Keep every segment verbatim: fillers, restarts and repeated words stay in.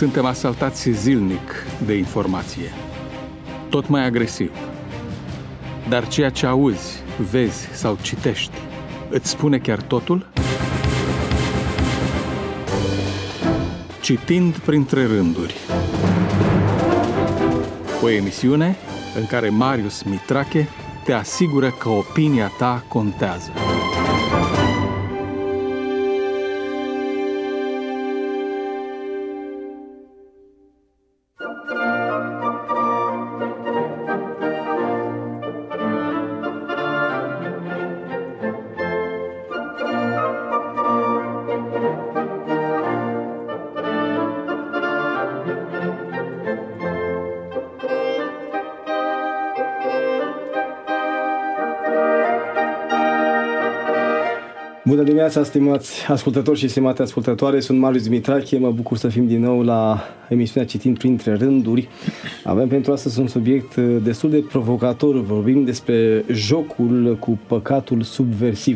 Suntem asaltați zilnic de informație, tot mai agresiv. Dar ceea ce auzi, vezi sau citești, îți spune chiar totul? Citind printre rânduri. O emisiune în care Marius Mitrache te asigură că opinia ta contează. Bună dimineața, stimați ascultători și stimate ascultătoare, sunt Marius Mitrache, mă bucur să fim din nou la emisiunea Citind printre rânduri. Avem pentru astăzi un subiect destul de provocator, vorbim despre jocul cu păcatul subversiv.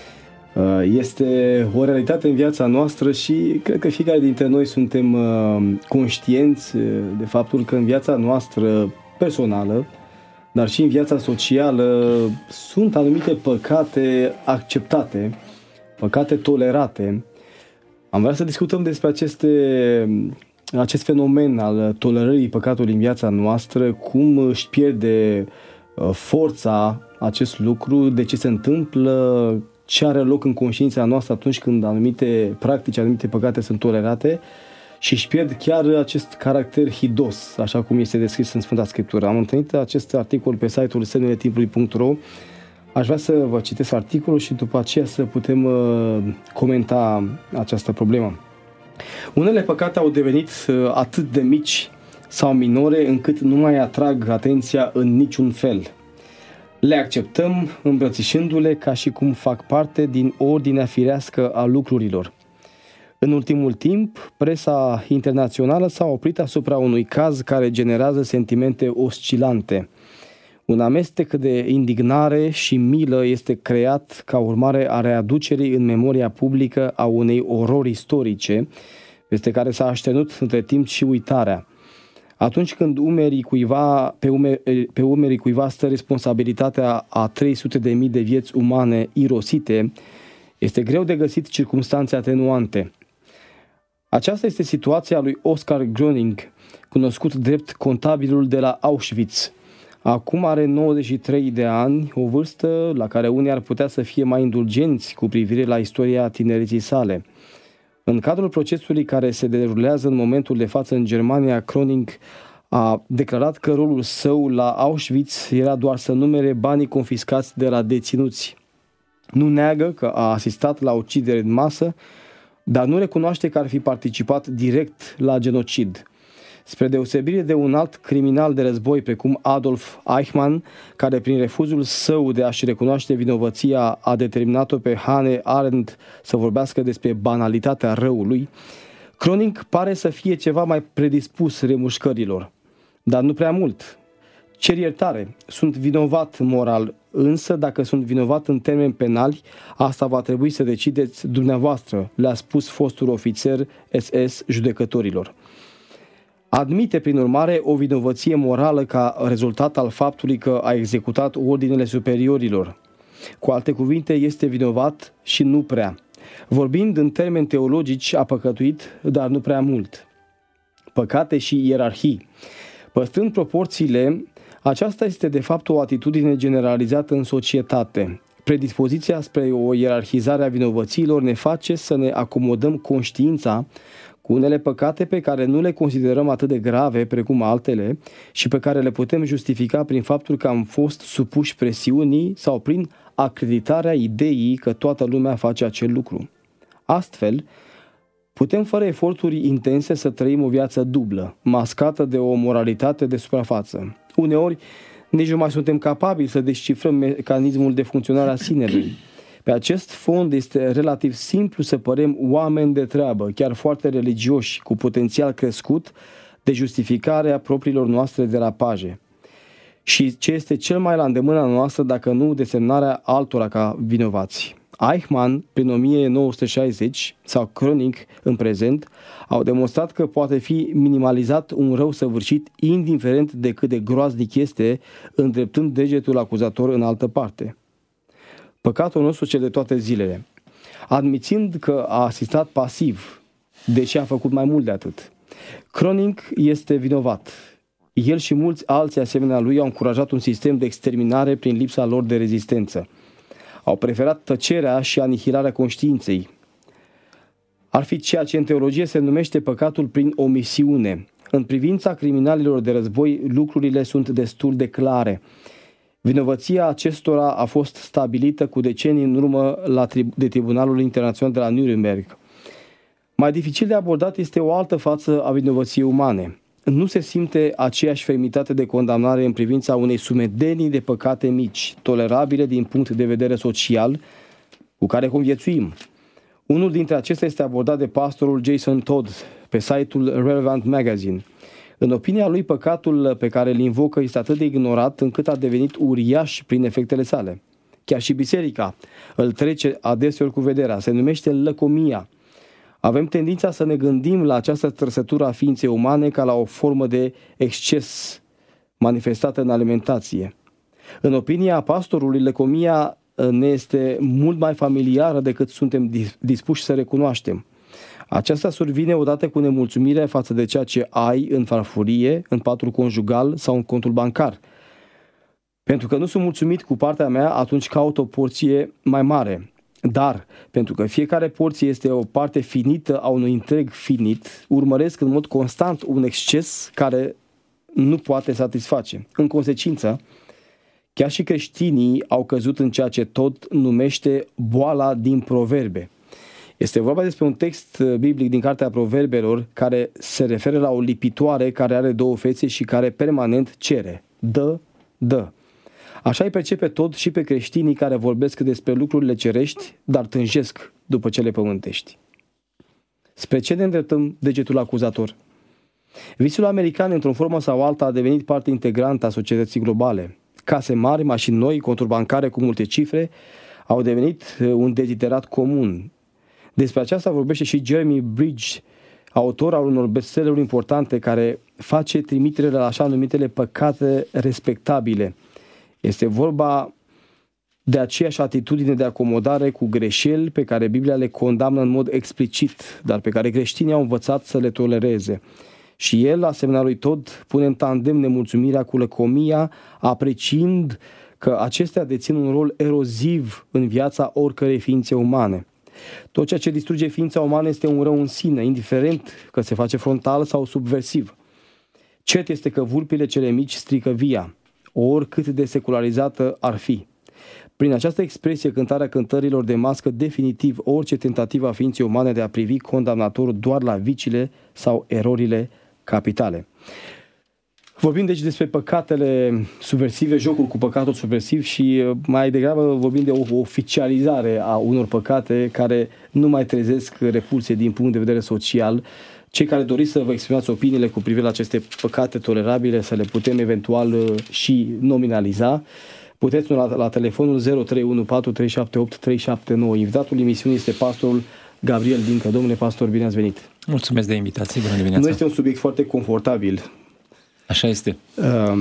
Este o realitate în viața noastră și cred că fiecare dintre noi suntem conștienți de faptul că în viața noastră personală, dar și în viața socială, sunt anumite păcate acceptate, păcate tolerate. Am vrea să discutăm despre aceste, acest fenomen al tolerării păcatului în viața noastră, cum își pierde forța acest lucru, de ce se întâmplă, ce are loc în conștiința noastră atunci când anumite practici, anumite păcate sunt tolerate și își pierd chiar acest caracter hidos, așa cum este descris în Sfânta Scriptură. Am întâlnit acest articol pe site-ul semnele timpului punct ro. Aș vrea să vă citesc articolul și după aceea să putem uh, comenta această problemă. Unele păcate au devenit uh, atât de mici sau minore încât nu mai atrag atenția în niciun fel. Le acceptăm îmbrățișându-le ca și cum fac parte din ordinea firească a lucrurilor. În ultimul timp, presa internațională s-a oprit asupra unui caz care generează sentimente oscilante. Un amestec de indignare și milă este creat ca urmare a readucerii în memoria publică a unei orori istorice, peste care s-a așternut între timp și uitarea. Atunci când umerii cuiva, pe, umeri, pe umerii cuiva stă responsabilitatea a trei sute de mii de vieți umane irosite, este greu de găsit circumstanțe atenuante. Aceasta este situația lui Oskar Gröning, cunoscut drept contabilul de la Auschwitz. Acum are nouăzeci și trei de ani, o vârstă la care unii ar putea să fie mai indulgenți cu privire la istoria tinereții sale. În cadrul procesului care se derulează în momentul de față în Germania, Gröning a declarat că rolul său la Auschwitz era doar să numere banii confiscați de la deținuți. Nu neagă că a asistat la ucidere în masă, dar nu recunoaște că ar fi participat direct la genocid. Spre deosebire de un alt criminal de război precum Adolf Eichmann, care prin refuzul său de a-și recunoaște vinovăția a determinat-o pe Hannah Arendt să vorbească despre banalitatea răului, Gröning pare să fie ceva mai predispus remușcărilor, dar nu prea mult. Cer iertare, sunt vinovat moral, însă dacă sunt vinovat în termeni penali, asta va trebui să decideți dumneavoastră, le-a spus fostul ofițer S S judecătorilor. Admite, prin urmare, o vinovăție morală ca rezultat al faptului că a executat ordinele superiorilor. Cu alte cuvinte, este vinovat și nu prea. Vorbind în termeni teologici, a păcătuit, dar nu prea mult. Păcate și ierarhii. Păstrând proporțiile, aceasta este de fapt o atitudine generalizată în societate. Predispoziția spre o ierarhizare a vinovățiilor ne face să ne acomodăm conștiința cu unele păcate pe care nu le considerăm atât de grave precum altele și pe care le putem justifica prin faptul că am fost supuși presiunii sau prin acreditarea ideii că toată lumea face acel lucru. Astfel, putem fără eforturi intense să trăim o viață dublă, mascată de o moralitate de suprafață. Uneori, nici nu mai suntem capabili să descifrăm mecanismul de funcționare a sinelui. Pe acest fond este relativ simplu să părem oameni de treabă, chiar foarte religioși, cu potențial crescut de justificare a propriilor noastre derapaje. Și ce este cel mai la îndemâna noastră dacă nu desemnarea altora ca vinovați. Eichmann, prin o mie nouă sute șaizeci, sau Kronig, în prezent, au demonstrat că poate fi minimalizat un rău săvârșit, indiferent de cât de groaznic este, îndreptând degetul acuzator în altă parte. Păcatul nostru cel de toate zilele. Admițând că a asistat pasiv, deși a făcut mai mult de atât. Kronig este vinovat. El și mulți alții asemenea lui au încurajat un sistem de exterminare prin lipsa lor de rezistență. Au preferat tăcerea și anihilarea conștiinței. Ar fi ceea ce în teologie se numește păcatul prin omisiune. În privința criminalilor de război, lucrurile sunt destul de clare. Vinovăția acestora a fost stabilită cu decenii în urmă la tri- de Tribunalul Internațional de la Nuremberg. Mai dificil de abordat este o altă față a vinovăției umane. Nu se simte aceeași fermitate de condamnare în privința unei sumedenie de păcate mici, tolerabile din punct de vedere social, cu care conviețuim. Unul dintre acestea este abordat de pastorul Jason Todd pe site-ul Relevant Magazine. În opinia lui, păcatul pe care îl invocă este atât de ignorat încât a devenit uriaș prin efectele sale. Chiar și biserica îl trece adeseori cu vederea. Se numește lăcomia. Avem tendința să ne gândim la această trăsătură a ființei umane ca la o formă de exces manifestată în alimentație. În opinia pastorului, lăcomia ne este mult mai familiară decât suntem dispuși să recunoaștem. Aceasta survine odată cu nemulțumire față de ceea ce ai în farfurie, în patul conjugal sau în contul bancar. Pentru că nu sunt mulțumit cu partea mea, atunci caut o porție mai mare. Dar, pentru că fiecare porție este o parte finită a unui întreg finit, urmăresc în mod constant un exces care nu poate satisface. În consecință, chiar și creștinii au căzut în ceea ce tot numește boala din proverbe. Este vorba despre un text biblic din Cartea Proverbelor care se referă la o lipitoare care are două fețe și care permanent cere. Dă, dă. Așa îi percepe tot și pe creștinii care vorbesc despre lucrurile cerești, dar tânjesc după cele pământești. Spre ce ne îndreptăm degetul acuzator? Visul american, într-o formă sau alta, a devenit parte integrantă a societății globale. Case mari, mașini noi, conturi bancare cu multe cifre au devenit un deziderat comun. Despre aceasta vorbește și Jeremy Bridge, autor al unor bestselleruri importante care face trimitere la așa numitele păcate respectabile. Este vorba de aceeași atitudine de acomodare cu greșeli pe care Biblia le condamnă în mod explicit, dar pe care creștinii au învățat să le tolereze. Și el, asemenea lui Todd, pune în tandem nemulțumirea cu lăcomia, apreciind că acestea dețin un rol eroziv în viața oricărei ființe umane. Tot ceea ce distruge ființa umană este un rău în sine, indiferent că se face frontal sau subversiv. Cert este că vulpile cele mici strică via, oricât de secularizată ar fi. Prin această expresie, cântarea cântărilor demască definitiv orice tentativă a ființei umane de a privi condamnator doar la viciile sau erorile capitale. Vorbim deci despre păcatele subversive, jocul cu păcatul subversiv și mai degrabă vorbim de o oficializare a unor păcate care nu mai trezesc repulsie din punct de vedere social. Cei care doriți să vă exprimați opiniile cu privire la aceste păcate tolerabile, să le putem eventual și nominaliza, puteți la, la telefonul zero trei unu patru trei șapte opt trei șapte nouă. Invitatul emisiunii este pastorul Gabriel Dincă. Domnule pastor, bine ați venit! Mulțumesc de invitație, bună dimineața! Nu este un subiect foarte confortabil. Așa este. Um,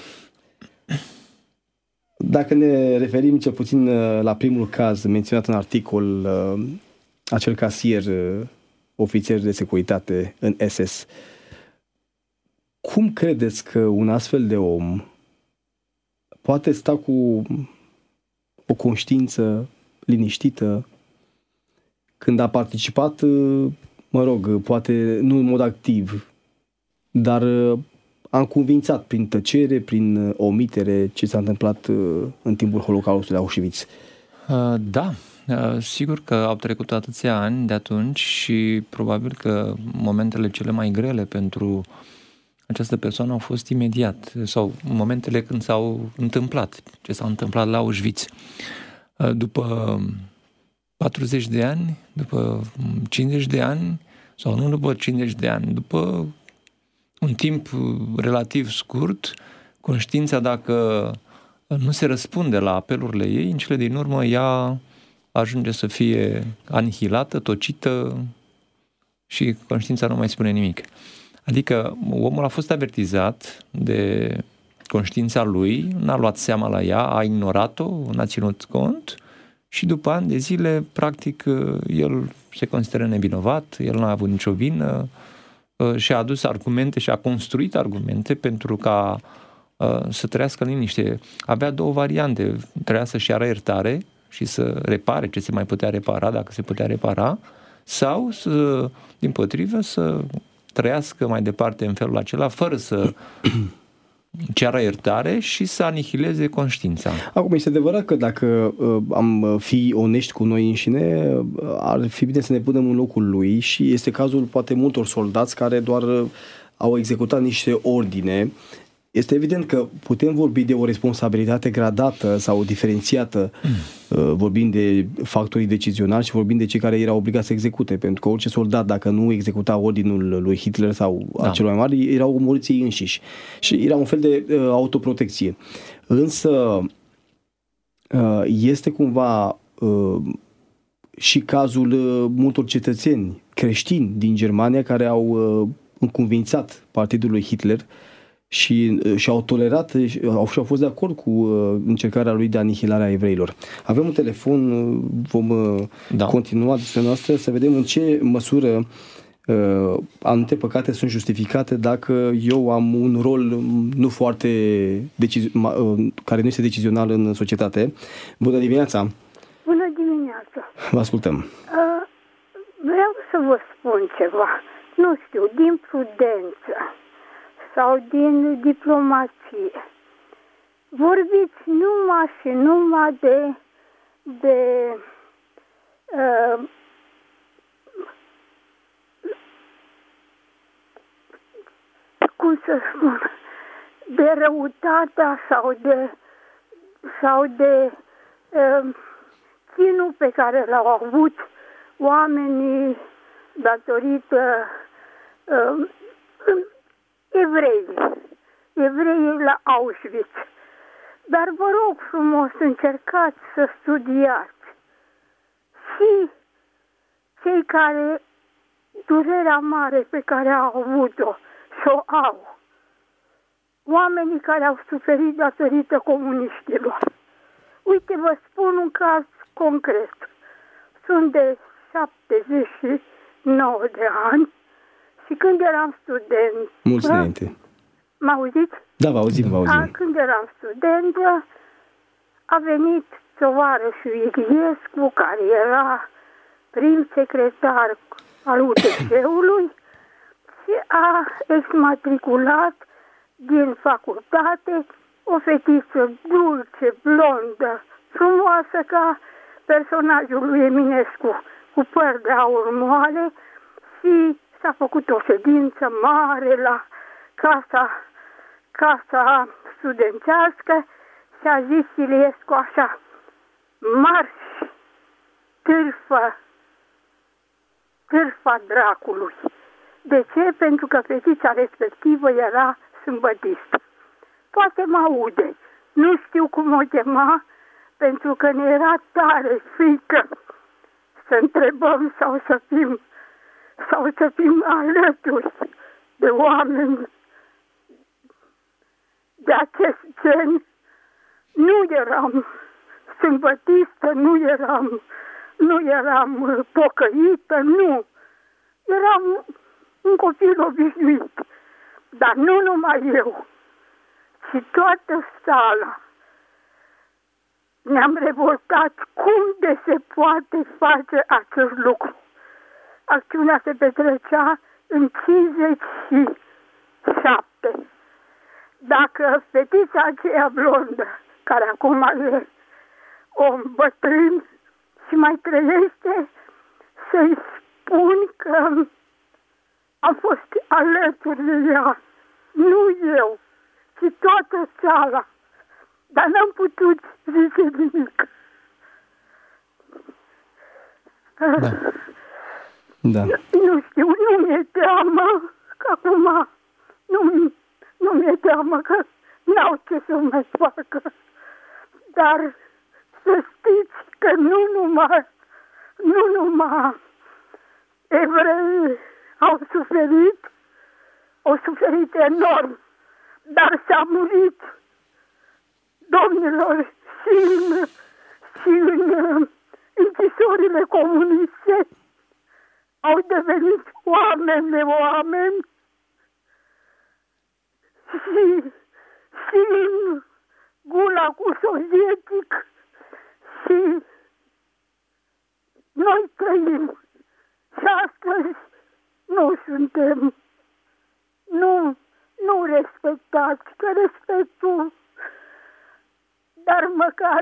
dacă ne referim cel puțin la primul caz menționat în articol, acel casier ofițer de securitate în S S, cum credeți că un astfel de om poate sta cu o conștiință liniștită când a participat, mă rog, poate nu în mod activ, dar a încuvințat prin tăcere, prin omitere ce s-a întâmplat în timpul Holocaustului la Auschwitz? Da, sigur că au trecut atâția ani de atunci și probabil că momentele cele mai grele pentru această persoană au fost imediat, sau momentele când s-au întâmplat, ce s-a întâmplat la Auschwitz. După patruzeci de ani, după cincizeci de ani, sau nu după cincizeci de ani, după un timp relativ scurt, conștiința, dacă nu se răspunde la apelurile ei, în cele din urmă ea ajunge să fie anihilată, tocită și conștiința nu mai spune nimic. Adică omul a fost avertizat de conștiința lui, n-a luat seama la ea, a ignorat-o, n-a ținut cont și după ani de zile, practic, el se consideră nevinovat, el n-a avut nicio vină și a adus argumente și a construit argumente pentru ca să trăiască în liniște. Avea două variante, trebuia să-și ia iertare și să repare ce se mai putea repara, dacă se putea repara, sau, să, dimpotrivă, să trăiască mai departe în felul acela, fără să ceară iertare și să anihileze conștiința. Acum, este adevărat că dacă uh, am fi onești cu noi înșine, uh, ar fi bine să ne punem în locul lui și este cazul poate multor soldați care doar uh, au executat niște ordine. Este evident că putem vorbi de o responsabilitate gradată sau diferențiată, mm. vorbind de factorii decizionali și vorbind de cei care erau obligați să execute, pentru că orice soldat, dacă nu executa ordinul lui Hitler sau da. a celor mai mari, erau omorâți ei înșiși. Și era un fel de uh, autoprotecție. Însă uh, este cumva uh, și cazul uh, multor cetățeni creștini din Germania care au uh, încuvințat partidul lui Hitler și și-au tolerat au, și-au fost de acord cu uh, încercarea lui de anihilare a evreilor. Avem un telefon, uh, vom uh, da. continua discuția noastră să vedem în ce măsură uh, anumite păcate sunt justificate dacă eu am un rol nu foarte decizi- uh, care nu este decizional în societate. Bună dimineața! Bună dimineața! Vă ascultăm! Uh, vreau să vă spun ceva. Nu știu, din prudență sau din diplomație. Vorbiți numai și numai de, de uh, cum să spun, de răutatea sau de sau de uh, chinul pe care l-au avut oamenii datorită uh, evreii, evreii la Auschwitz. Dar vă rog frumos, încercați să studiați și cei care, durerea mare pe care au avut-o și o au, oamenii care au suferit datorită comuniștilor. Uite, vă spun un caz concret. Sunt de șaptezeci și nouă de ani și când eram student... Mulți înainte. Mă auziți? Da, vă auzim, vă auzim. A, când eram student, a venit tovarășul Iliescu, care era prim secretar al U T C-ului și a exmatriculat din facultate o fetiță dulce, blondă, frumoasă ca personajul lui Eminescu, cu păr de aur moale, și s-a făcut o ședință mare la casa, casa studențească și a zis Iliescu așa: marș, târfă, târfa dracului. De ce? Pentru că fetița respectivă era sâmbătistă. Poate mă aude, nu știu cum o chema, pentru că ne era tare frică să întrebăm sau să fim sau să fim alături de oameni de acest gen. Nu eram sâmbătistă, nu eram, nu eram pocăită, nu. Eram un copil obișnuit, dar nu numai eu, ci toată sala. Ne-am revoltat cum de se poate face acest lucru. Acțiunea se petrecea în cincizeci și șapte. Dacă fetița aceea blondă, care acum e om bătrân și mai trăiește, să-i spun că am fost alături de ea, nu eu, ci toată sala. Dar n-am putut zice nimic. Da. Da. Nu știu, nu mi-e teamă că acum nu, nu mi-e teamă că n-au ce să mai facă. Dar să știți că că nu numai, nu numai evrei au suferit, au suferit enorm, dar s-a murit, domnilor, și în, și în închisorile comuniste au devenit oameni de oameni și, și în gulagul sovietic și noi trăim și astăzi nu suntem, nu, nu respectați, că respectul, dar măcar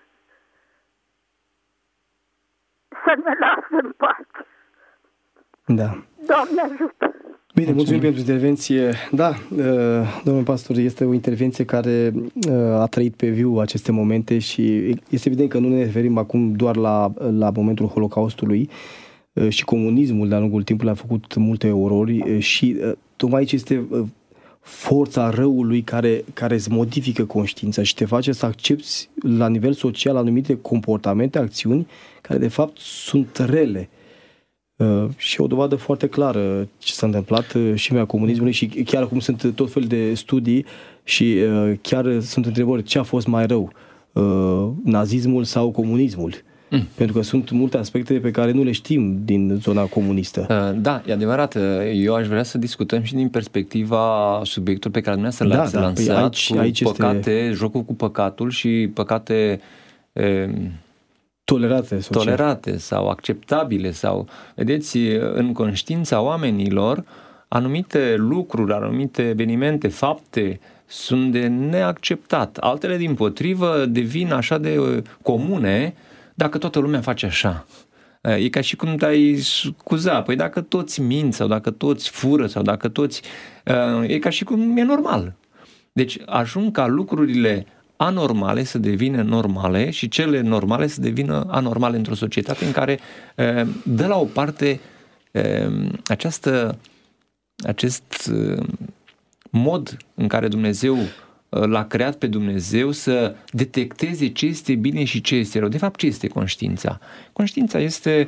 să ne lasă în pace. Da. Doamne ajută! Bine, mulțumim pentru intervenție. Da, domnul pastor, este o intervenție care a trăit pe viu aceste momente și este evident că nu ne referim acum doar la, la momentul Holocaustului și comunismul de-a lungul timpului a făcut multe orori și tocmai aici este forța răului care, care îți modifică conștiința și te face să accepti la nivel social anumite comportamente, acțiuni care de fapt sunt rele. Uh, și o dovadă foarte clară ce s-a întâmplat uh, și în comunismului și chiar acum sunt tot fel de studii și uh, chiar sunt întrebări ce a fost mai rău, uh, nazismul sau comunismul. Mm. Pentru că sunt multe aspecte pe care nu le știm din zona comunistă. Uh, da, e adevărat. Eu aș vrea să discutăm și din perspectiva subiectului pe care dumneavoastră l-ați da, da. lansat, păi aici, cu aici păcate, este... jocul cu păcatul și păcate... E... tolerate, social. tolerate sau acceptabile sau, vedeți, în conștiința oamenilor anumite lucruri, anumite evenimente, fapte sunt de neacceptat. Altele, dimpotrivă, devin așa de comune dacă toată lumea face așa. E ca și cum te-ai scuza. Păi dacă toți mint sau dacă toți fură sau dacă toți... E ca și cum e normal. Deci ajung ca lucrurile anormale să devină normale și cele normale să devină anormale într-o societate în care dă la o parte această, acest mod în care Dumnezeu l-a creat pe Dumnezeu să detecteze ce este bine și ce este rău. De fapt, ce este conștiința? Conștiința este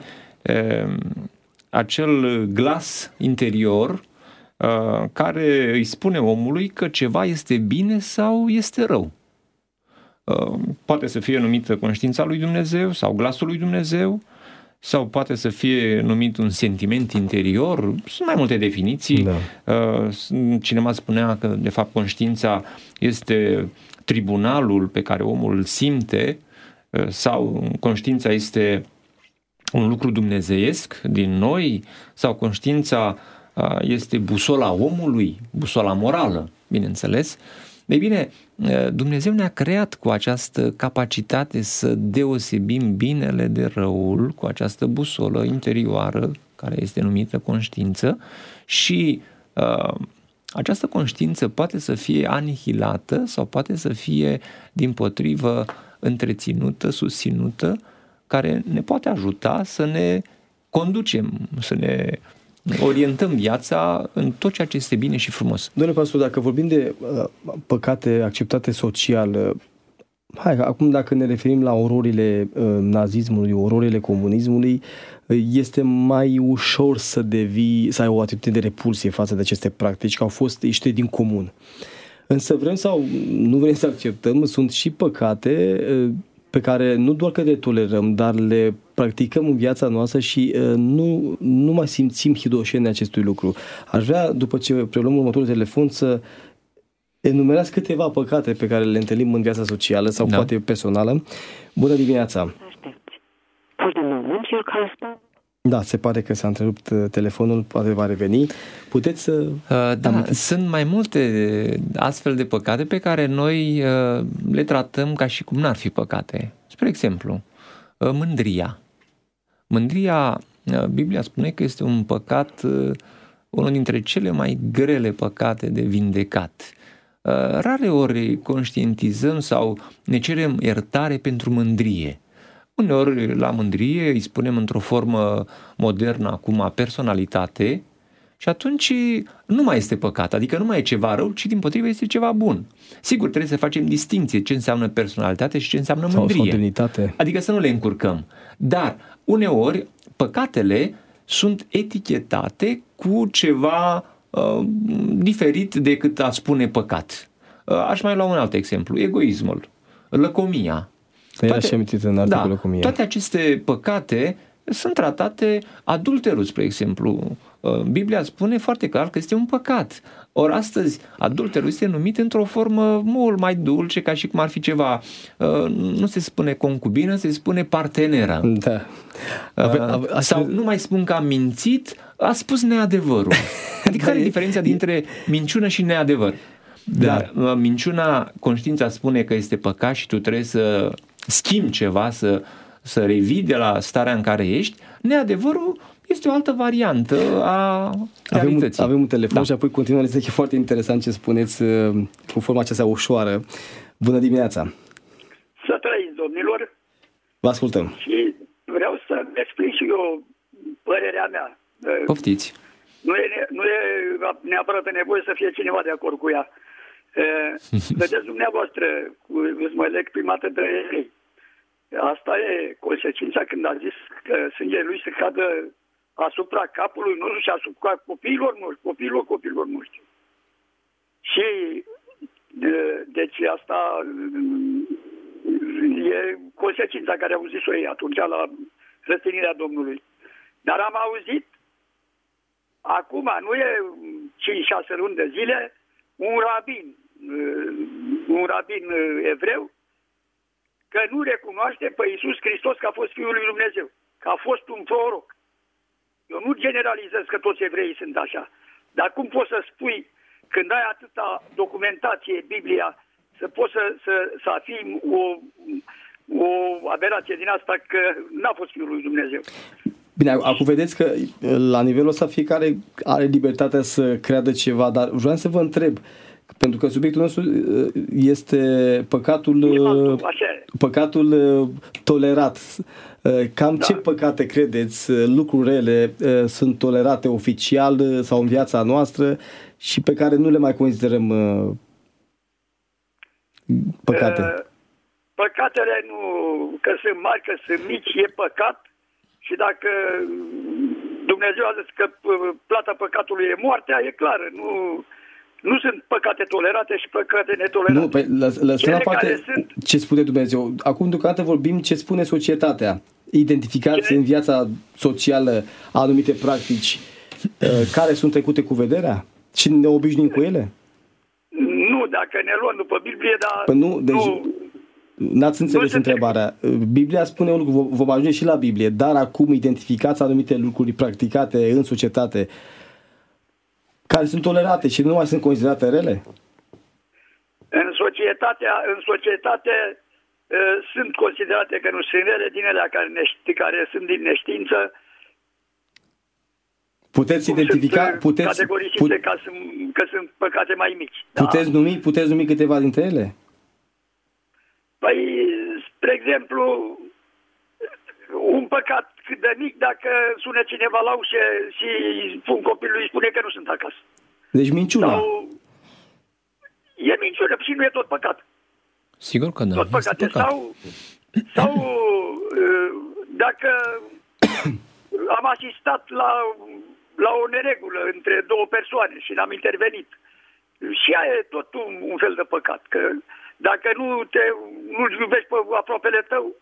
acel glas interior care îi spune omului că ceva este bine sau este rău. Poate să fie numită conștiința lui Dumnezeu sau glasul lui Dumnezeu sau poate să fie numit un sentiment interior. Sunt mai multe definiții. Da. Cineva spunea că de fapt conștiința este tribunalul pe care omul îl simte sau conștiința este un lucru dumnezeiesc din noi sau conștiința este busola omului, busola morală, bineînțeles. Ei bine, Dumnezeu ne-a creat cu această capacitate să deosebim binele de răul, cu această busolă interioară care este numită conștiință și uh, această conștiință poate să fie anihilată sau poate să fie dimpotrivă întreținută, susținută, care ne poate ajuta să ne conducem, să ne orientăm viața în tot ceea ce este bine și frumos. Domnule pastor, dacă vorbim de uh, păcate acceptate social, uh, hai, acum dacă ne referim la ororile uh, nazismului, ororile comunismului, uh, este mai ușor să devii, să ai o atitudine de repulsie față de aceste practici, că au fost ieșite din comun. Însă vrem sau nu vrem să acceptăm, sunt și păcate uh, pe care nu doar că le tolerăm, dar le practicăm în viața noastră și uh, nu, nu mai simțim hidoșenia acestui lucru. Aș vrea, după ce preluăm următorul telefon, să enumerați câteva păcate pe care le întâlnim în viața socială sau da. poate personală. Bună dimineața! Da, se pare că s-a întrerupt telefonul, poate va reveni. Puteți să... Uh, da, sunt mai multe astfel de păcate pe care noi uh, le tratăm ca și cum n-ar fi păcate. Spre exemplu, uh, mândria. Mândria, uh, Biblia spune că este un păcat, uh, unul dintre cele mai grele păcate de vindecat. Uh, rare ori conștientizăm sau ne cerem iertare pentru mândrie. Uneori la mândrie îi spunem într-o formă modernă acum personalitate Și atunci nu mai este păcat, adică nu mai e ceva rău, ci dimpotrivă este ceva bun. Sigur, trebuie să facem distinție ce înseamnă personalitate și ce înseamnă mândrie. Adică să nu le încurcăm. Dar uneori păcatele sunt etichetate cu ceva uh, diferit decât a spune păcat. Uh, aș mai lua un alt exemplu, egoismul, lăcomia. Toate, în da, toate aceste păcate sunt tratate, adulterul, spre exemplu. Biblia spune foarte clar că este un păcat. Ori astăzi adulterul este numit într-o formă mult mai dulce, ca și cum ar fi ceva, nu se spune concubină, se spune parteneră. Da. Ave, ave, Sau nu mai spun că a mințit, a spus neadevărul. Adică care e diferența dintre minciună și neadevăr? Da. Dar minciuna, conștiința spune că este păcat și tu trebuie să schimbi ceva, să, să revii de la starea în care ești. Neadevărul este o altă variantă a realității. Avem, avem un telefon da. Și apoi continuăm. Este foarte interesant ce spuneți cu forma aceasta ușoară. Bună dimineața! Să trăiți, domnilor! Vă ascultăm! Și vreau să explic și eu părerea mea. Poftiți! Nu e, nu e neapărat nevoie să fie cineva de acord cu ea. Vedeți dumneavoastră, îți mă leg prima dată de ei. Asta e consecința când a zis că sângele lui se cadă asupra capului nostru și asupra copiilor noștri, copiilor copiilor noștri. Și de, deci asta e consecința care au zis-o ei atunci la răstignirea Domnului. Dar am auzit acum, nu e cinci șase luni de zile, un rabin, un rabin evreu, că nu recunoaște pe Iisus Hristos că a fost Fiul lui Dumnezeu, că a fost un proroc. Eu nu generalizez că toți evreii sunt așa, dar cum poți să spui, când ai atâta documentație, Biblia, să poți să, să, să afirm o, o aberație din asta că n-a fost Fiul lui Dumnezeu? Bine, acum vedeți că la nivelul ăsta fiecare are libertatea să creadă ceva, dar vreau să vă întreb, pentru că subiectul nostru este păcatul, păcatul tolerat. Cam da. Ce păcate credeți, lucruri rele sunt tolerate oficial sau în viața noastră și pe care nu le mai considerăm păcate? Păcatele nu, că sunt mari, că sunt mici, e păcat. Și dacă Dumnezeu a zis că plata păcatului e moartea, e clară. Nu, nu sunt păcate tolerate și păcate netolerate. Nu, pe, lăsăm la parte sunt... ce spune Dumnezeu. Acum deocamdată vorbim ce spune societatea. Identificați Cine? În viața socială anumite practici care sunt trecute cu vederea și ne obișnuim cu ele? Nu, dacă ne luăm după Biblie, dar... Păi nu, deci... Nu... N-ați înțeles nu întrebarea. Biblia spune un lucru, vom ajunge și la Biblie, dar acum identificați anumite lucruri practicate în societate care sunt tolerate și nu mai sunt considerate rele? În societatea, în societate uh, sunt considerate că nu sunt rele, din ele care, nești, care sunt din neștiință. Puteți identifica, sunt, puteți categorisite put, ca sunt, că sunt păcate mai mici. Puteți da. numi, puteți numi câteva dintre ele? Păi, spre exemplu, un păcat cât de mic dacă sună cineva la ușă și un copilului spune că nu sunt acasă. Deci minciuna. Sau, e minciună și nu e tot păcat. Sigur că da. Tot păcate. Sau, sau dacă am asistat la, la o neregulă între două persoane și n-am intervenit. Și aia e tot un, un fel de păcat, că dacă nu te nu-l iubești pe aproapele tău,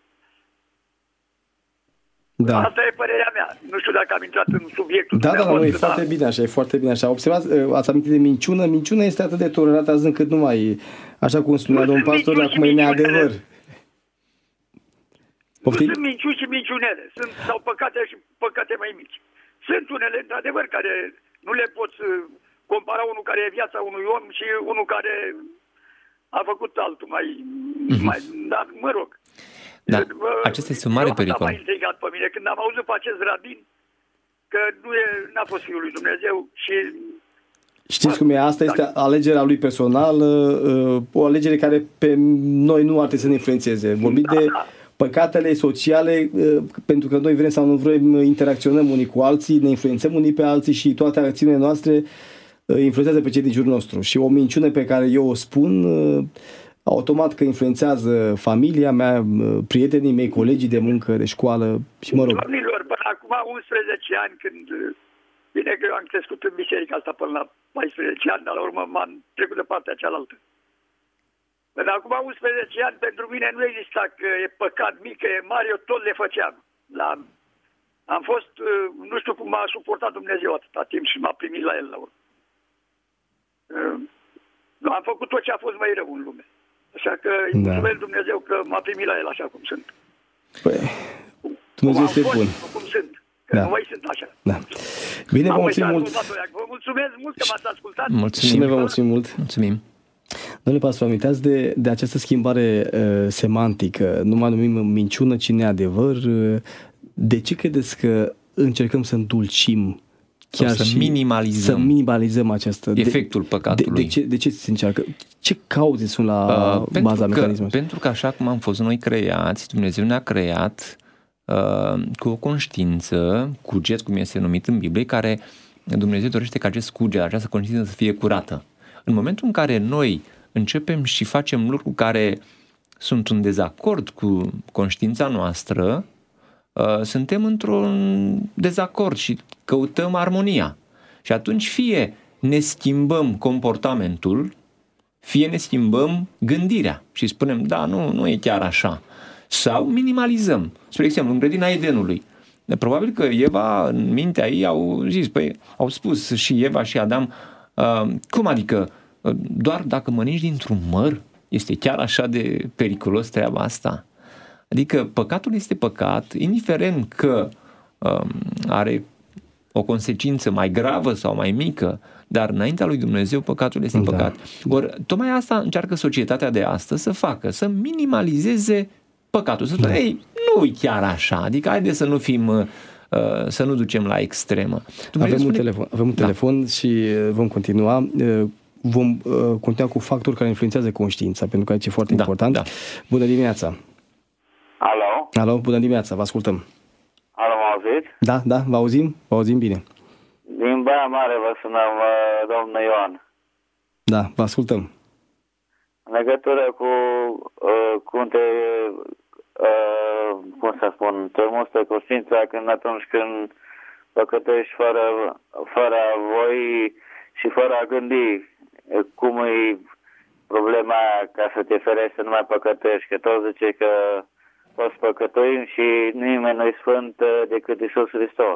da. Asta e părerea mea. Nu știu dacă am intrat în subiectul. Da, da, nu, e da. foarte bine așa, e foarte bine așa. Observați, ați amintit de minciună. Minciuna este atât de tolerată azi încât nu mai, așa cum spunea domnul pastor, acum e neadevăr. Poftim? Nu sunt minciuni și minciunele. Sunt sau păcate și păcate mai mici. Sunt unele, într-adevăr, care nu le poți compara unul care e viața unui om și unul care a făcut altul mai... Mm-hmm. mai dar, mă rog. Da, acesta este un mare pericol. M-a intrigat pe mine când am auzit pe acest rabin că nu e, n-a fost Fiul lui Dumnezeu și... Știți cum e? Asta este alegerea lui personală, o alegere care pe noi nu ar trebui să ne influențeze. Vorbim de păcatele sociale, pentru că noi vrem sau nu vrem, interacționăm unii cu alții, ne influențăm unii pe alții și toate acțiunile noastre influențează pe cei din jurul nostru. Și o minciună pe care eu o spun, automat că influențează familia mea, prietenii mei, colegii de muncă, de școală și mă rog. Doamnilor, până acum unsprezece ani, când bine că eu am crescut în biserica asta până la paisprezece ani, dar la urmă m-am trecut de partea cealaltă. Până acum unsprezece ani, pentru mine nu exista că e păcat mic, că e mare, eu tot le făceam. La, am fost, nu știu cum m-a suportat Dumnezeu atâta timp și m-a primit la el la urmă. Am făcut tot ce a fost mai rău în lume. Așa că îi da. mulțumesc Dumnezeu că m-a primit la el așa cum sunt. Păi, Dumnezeu este bun. Cum sunt. Că da. nu mai sunt așa. Da. Bine, vă mulțumim mult. Vă mulțumesc mult că m-ați ascultat. Mulțumim. Și noi vă mulțumim mult. Mulțumim. Domnule pastor, aminteați de, de această schimbare uh, semantică, nu mai numim minciună, ci neadevăr. Uh, de ce credeți că încercăm să îndulcim chiar să și minimalizăm, să minimalizăm această efectul păcatului? De, de, ce, de ce se încearcă? Ce cauze sunt la uh, baza mecanismului? Pentru că așa cum am fost noi creați, Dumnezeu ne-a creat uh, cu o conștiință, cuget cum este numit în Biblie, care Dumnezeu dorește ca acest cuget, această conștiință să fie curată. În momentul în care noi începem și facem lucruri care sunt în dezacord cu conștiința noastră, uh, suntem într-un dezacord și căutăm armonia. Și atunci fie ne schimbăm comportamentul, fie ne schimbăm gândirea și spunem, da, nu, nu e chiar așa. Sau minimalizăm. Spre exemplu, în grădina Edenului. Probabil că Eva, în mintea ei, au zis, păi, au spus și Eva și Adam, uh, cum adică, doar dacă mănânci dintr-un măr, este chiar așa de periculos treaba asta? Adică păcatul este păcat, indiferent că um, are o consecință mai gravă sau mai mică, dar înaintea lui Dumnezeu păcatul este da. păcat. Ori tocmai asta încearcă societatea de astăzi să facă, să minimalizeze păcatul. Să spună, da. ei, nu e chiar așa, adică haide să nu fim, uh, să nu ducem la extremă. Avem, spune... un telefon, avem un telefon da. și vom continua. Vom uh, continua cu factori care influențează conștiința, pentru că aici e foarte da, important. Da. Bună dimineața! Alo? Alo, bună dimineața, vă ascultăm. Alo, mă auziți? Da, da, vă auzim, vă auzim bine. Din Baia Mare vă sunăm, domnul Ioan. Da, vă ascultăm. În legătură cu, uh, cum te, uh, cum să spun, te mustă conștiința când atunci când păcătești fără, fără a voi și fără a gândi, cum e problema aia ca să te ferești să nu mai păcătești, că toți zice că toți păcătuim și nimeni nu-i sfânt decât Iisus Hristos.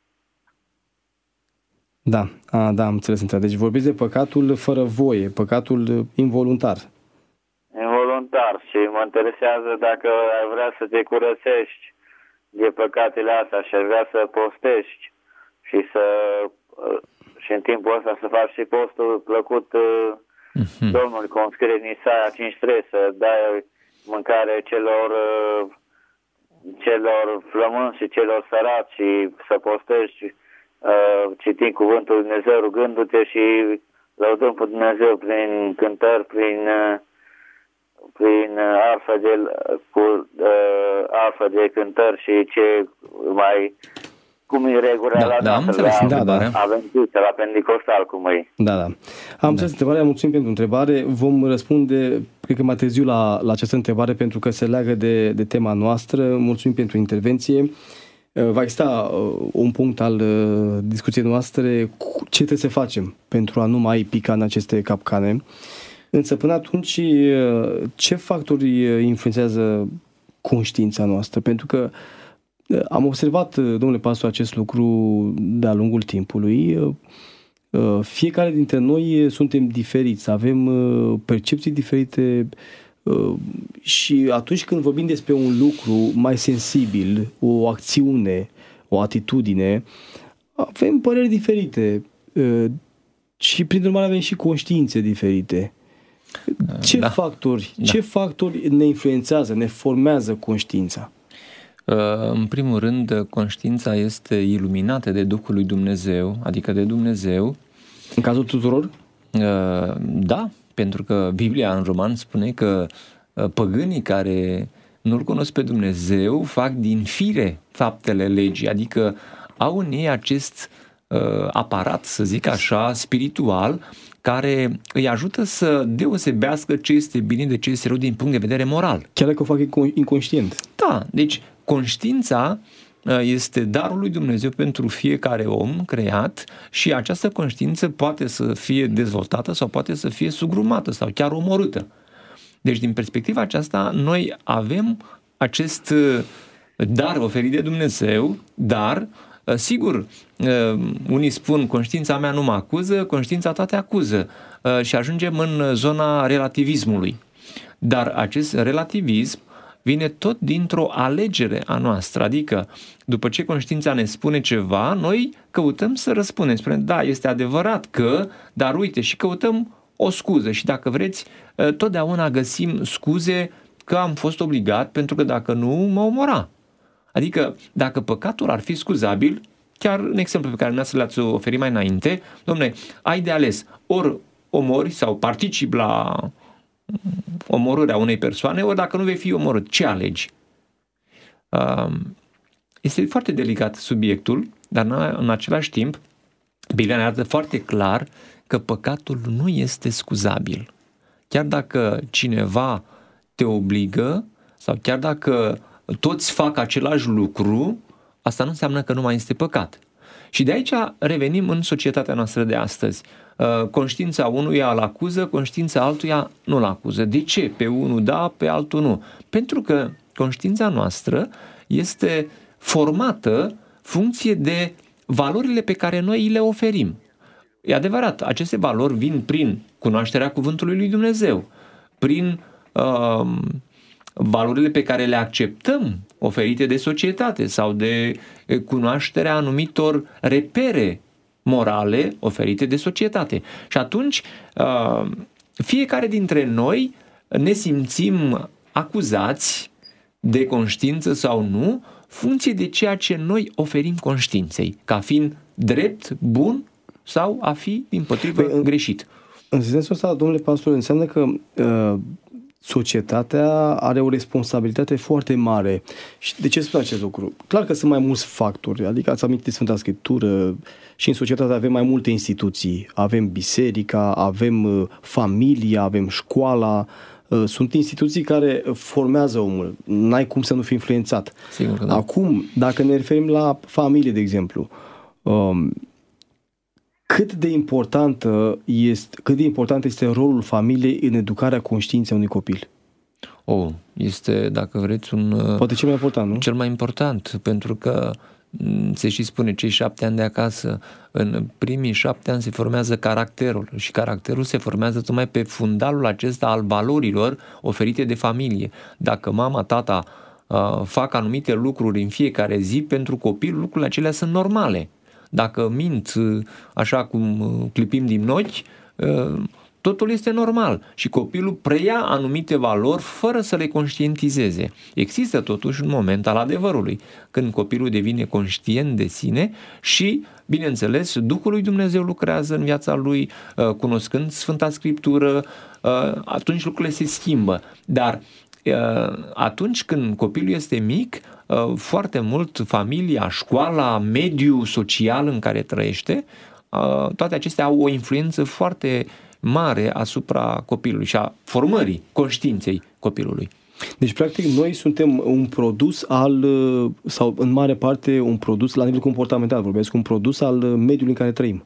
Da, a, da, am înțeles. Deci vorbiți de păcatul fără voie, păcatul involuntar. Involuntar și mă interesează dacă ai vrea să te curățești de păcatele astea și ai vrea să postești și să... și în timpul ăsta să faci și postul plăcut uh-huh. Domnului, cum scrie în Isaia cinci trei, să dai mâncare celor uh, celor flămânzi și celor săraci și să postești uh, citind cuvântul Lui Dumnezeu, rugându-te și lăudând pe Dumnezeu prin cântări, prin uh, prin arfa de cu uh, arfa de cântări și ce mai cum e regula da, la da, am înțeles da, da. avem la Pentecostal, cum e. Da, da. Am da. înțeles întrebarea, mulțumim pentru întrebare. Vom răspunde, cred că mai târziu, la, la această întrebare, pentru că se leagă de, de tema noastră. Mulțumim pentru intervenție. Va exista un punct al discuției noastre, ce trebuie să facem pentru a nu mai pica în aceste capcane. Însă până atunci, ce factori influențează conștiința noastră? Pentru că am observat, domnule pastor, acest lucru de-a lungul timpului. Fiecare dintre noi suntem diferiți, avem percepții diferite și atunci când vorbim despre un lucru mai sensibil, o acțiune, o atitudine, avem păreri diferite și prin urmare avem și conștiințe diferite. Ce da. factori, da. ce factori ne influențează, ne formează conștiința? În primul rând, conștiința este iluminată de Duhul lui Dumnezeu, adică de Dumnezeu. În cazul tuturor? Da, pentru că Biblia în Roman spune că păgânii care nu-L cunosc pe Dumnezeu, fac din fire faptele legii, adică au în ei acest uh, aparat, să zic așa, spiritual, care îi ajută să deosebească ce este bine de ce este rău din punct de vedere moral. Chiar dacă o fac inconștient. Da, deci conștiința este darul lui Dumnezeu pentru fiecare om creat și această conștiință poate să fie dezvoltată sau poate să fie sugrumată sau chiar omorâtă. Deci din perspectiva aceasta noi avem acest dar oferit de Dumnezeu, dar sigur, unii spun conștiința mea nu mă acuză, conștiința ta te acuză și ajungem în zona relativismului. Dar acest relativism vine tot dintr-o alegere a noastră, adică după ce conștiința ne spune ceva, noi căutăm să răspundem, spunem, da, este adevărat că, dar uite, și căutăm o scuză și dacă vreți, totdeauna găsim scuze că am fost obligat pentru că dacă nu, mă omora. Adică dacă păcatul ar fi scuzabil, chiar în exemplu pe care dumneavoastră le-ați oferit mai înainte, dom'le, ai de ales, ori omori sau participi la omorârea unei persoane, ori dacă nu vei fi omorât, ce alegi? Este foarte delicat subiectul, dar în același timp, Biblia ne arată foarte clar că păcatul nu este scuzabil. Chiar dacă cineva te obligă sau chiar dacă toți fac același lucru, asta nu înseamnă că nu mai este păcat. Și de aici revenim în societatea noastră de astăzi. Conștiința unuia îl acuză, conștiința altuia nu îl acuză. De ce? Pe unul da, pe altul nu. Pentru că conștiința noastră este formată funcție de valorile pe care noi le oferim. E adevărat, aceste valori vin prin cunoașterea cuvântului lui Dumnezeu, prin uh, valorile pe care le acceptăm oferite de societate sau de cunoașterea anumitor repere morale oferite de societate. Și atunci fiecare dintre noi ne simțim acuzați de conștiință sau nu, funcție de ceea ce noi oferim conștiinței, ca fiind drept, bun sau a fi dimpotrivă păi, greșit. În sensul ăsta, domnule pastor, înseamnă că uh, societatea are o responsabilitate foarte mare. Și de ce spun acest lucru? Clar că sunt mai mulți factori, adică ați amintit de Sfânta Scriptură și în societate avem mai multe instituții. Avem biserica, avem uh, familia, avem școala, uh, sunt instituții care formează omul. N-ai cum să nu fii influențat. Sigur că da. Acum, dacă ne referim la familie, de exemplu, um, Cât de importantă este, cât de important este rolul familiei în educarea conștiinței unui copil? Oh, este, dacă vreți, un... Poate cel mai important, nu? Cel mai important, pentru că se și spune, cei șapte ani de acasă, în primii șapte ani se formează caracterul și caracterul se formează tocmai pe fundalul acesta al valorilor oferite de familie. Dacă mama, tata uh, fac anumite lucruri în fiecare zi, pentru copil lucrurile acelea sunt normale. Dacă mint așa cum clipim din ochi, totul este normal și copilul preia anumite valori fără să le conștientizeze. Există totuși un moment al adevărului, când copilul devine conștient de sine și, bineînțeles, Duhul lui Dumnezeu lucrează în viața lui, cunoscând Sfânta Scriptură, atunci lucrurile se schimbă. Dar atunci când copilul este mic, foarte mult familia, școala, mediul social în care trăiește, toate acestea au o influență foarte mare asupra copilului și a formării conștiinței copilului. Deci, practic, noi suntem un produs al, sau în mare parte un produs la nivel comportamental, vorbesc, un produs al mediului în care trăim.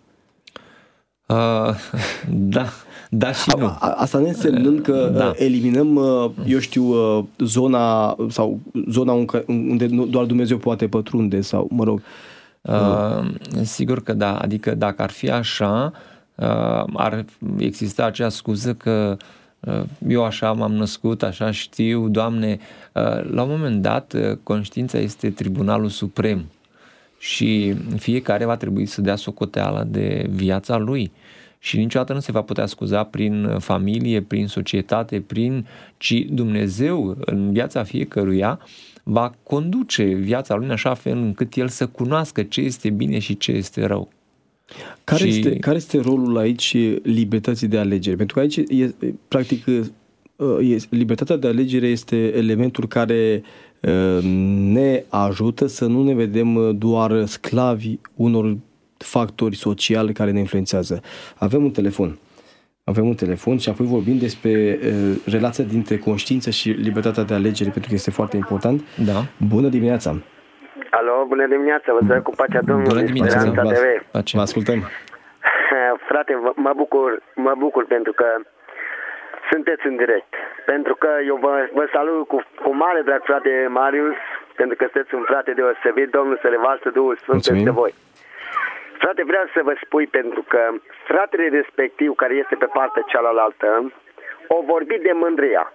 Uh, da, da și nu. A, asta ne însemnând că da. eliminăm, eu știu, zona sau zona unde doar Dumnezeu poate pătrunde sau, mă rog. Uh, sigur că da, adică dacă ar fi așa, uh, ar exista acea scuză că uh, eu așa m-am născut, așa știu, Doamne, uh, la un moment dat uh, conștiința este Tribunalul Suprem. Și fiecare va trebui să dea socoteală de viața lui și niciodată nu se va putea scuza prin familie, prin societate, prin, ci Dumnezeu în viața fiecăruia va conduce viața lui în așa fel încât el să cunoască ce este bine și ce este rău. Care, și... este, care este rolul aici libertății de alegere? Pentru că aici, e, practic, libertatea de alegere este elementul care ne ajută să nu ne vedem doar sclavi unor factori sociali care ne influențează. Avem un telefon. Avem un telefon și apoi vorbim despre uh, relația dintre conștiință și libertatea de alegere, pentru că este foarte important. Da. Bună dimineața! Alo, bună dimineața! Vă zic cu pacea Domnului. Bună dimineața! Speranța T V. Vă ascultăm! Frate, mă bucur, mă bucur pentru că sunteți în direct. Pentru că eu vă, vă salut cu, cu mare drag, frate Marius, pentru că sunteți un frate deosebit. Domnul să revarsă Duhul Sfânt peste voi. Frate, vreau să vă spui pentru că fratele respectiv, care este pe partea cealaltă, o vorbit de mândria.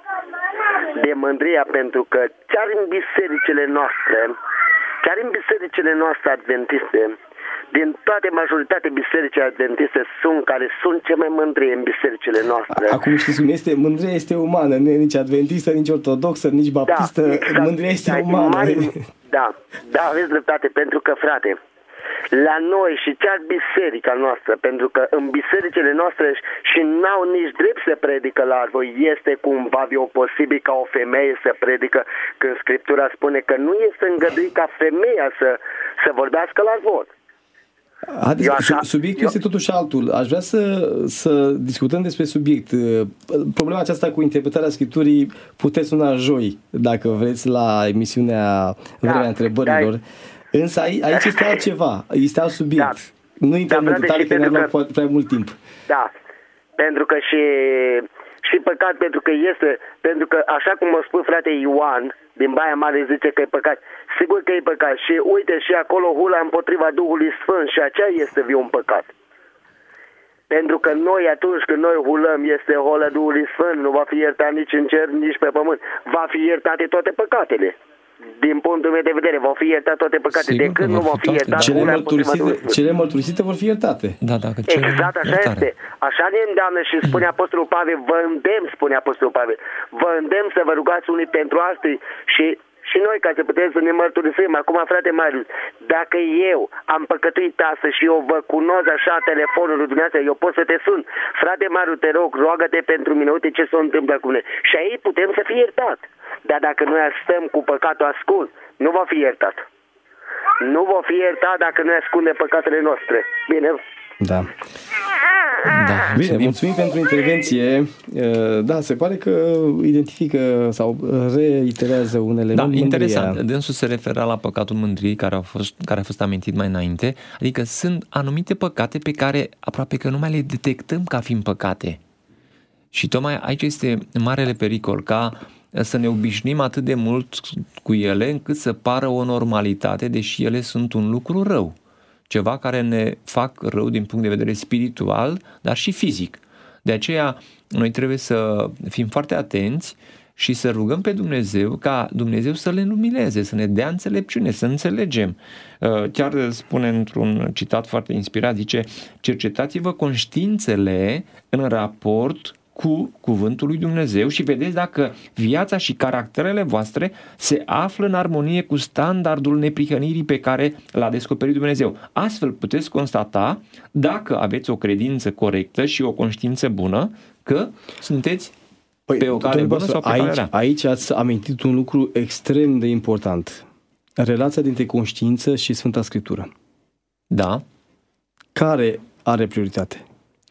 De mândria pentru că chiar în bisericile noastre, chiar în bisericile noastre adventiste, din toate majoritatea bisericii adventiste sunt care sunt cele mai mândri în bisericile noastre. Acum știți cum este? Mândria este umană, nu e nici adventistă, nici ortodoxă, nici baptistă. Da, exact. Mândria este da, umană. Mare, da, da, aveți dreptate, pentru că, frate, la noi și chiar biserica noastră, pentru că în bisericile noastre și n-au nici drept să predică la voi, este cumva posibil ca o femeie să predică, când Scriptura spune că nu este îngăduit ca femeia să, să vorbească la vot. Haideți, așa, subiectul eu... este totuși altul. Aș vrea să, să discutăm despre subiect. Problema aceasta cu interpretarea Scripturii puteți suna joi, dacă vreți, la emisiunea Vremea da, Întrebărilor. Da. Însă aici este altceva, este alt subiect. Da. Nu intrăm în detalii, că ne-am luat prea mult timp. Da, pentru că și, și păcat, pentru că este, pentru că așa cum a spus frate Ioan, din Baia Mare zice că e păcat. Sigur că e păcat și uite și acolo hula împotriva Duhului Sfânt și aceea este viu un păcat. Pentru că noi atunci când noi hulăm este holă Duhului Sfânt, nu va fi iertat nici în cer, nici pe pământ. Va fi iertate toate păcatele. Din punctul meu de vedere, vor fi iertate toate păcatele. De când nu vor fi iertate, cele mărturisite, cele mărturisite vor fi iertate. Da, dacă exact, așa iertare. Este. Așa ne îndeamnă și spune Apostolul Pavel, vă îndemn, spune Apostolul Pavel, vă îndemn să vă rugați unii pentru alții și și noi, ca să putem să ne mărturisim. Acum, frate Marius, dacă eu am păcătuit astăzi și eu vă cunosc așa telefonul lui Dumnezeu, eu pot să te sun. Frate Marius, te rog, roagă-te pentru mine, uite ce se întâmplă cu mine. Și aici putem să fie iertat. Dar dacă noi stăm cu păcatul ascuns, nu va fi iertat. Nu va fi iertat dacă noi ascundem păcatele noastre. Bine? Da. Da. Bine, mulțumim pentru intervenție. Da, se pare că identifică sau reiterează unele. Da, interesant. Dânsul se referea la păcatul mândriei care a fost, care a fost amintit mai înainte. Adică sunt anumite păcate pe care aproape că nu mai le detectăm ca fiind păcate. Și tocmai aici este marele pericol, ca să ne obișnim atât de mult cu ele încât să pară o normalitate, deși ele sunt un lucru rău. Ceva care ne fac rău din punct de vedere spiritual, dar și fizic. De aceea, noi trebuie să fim foarte atenți și să rugăm pe Dumnezeu ca Dumnezeu să le lumineze, să ne dea înțelepciune, să înțelegem. Chiar spune într-un citat foarte inspirat, zice, cercetați-vă conștiințele în raport cu cuvântul lui Dumnezeu și vedeți dacă viața și caracterele voastre se află în armonie cu standardul neprihănirii pe care l-a descoperit Dumnezeu. Astfel puteți constata, dacă aveți o credință corectă și o conștiință bună, că sunteți păi, pe o cale bună sau pe aici, cale rea. Aici ați amintit un lucru extrem de important. Relația dintre conștiință și Sfânta Scriptură. Da. Care are prioritate?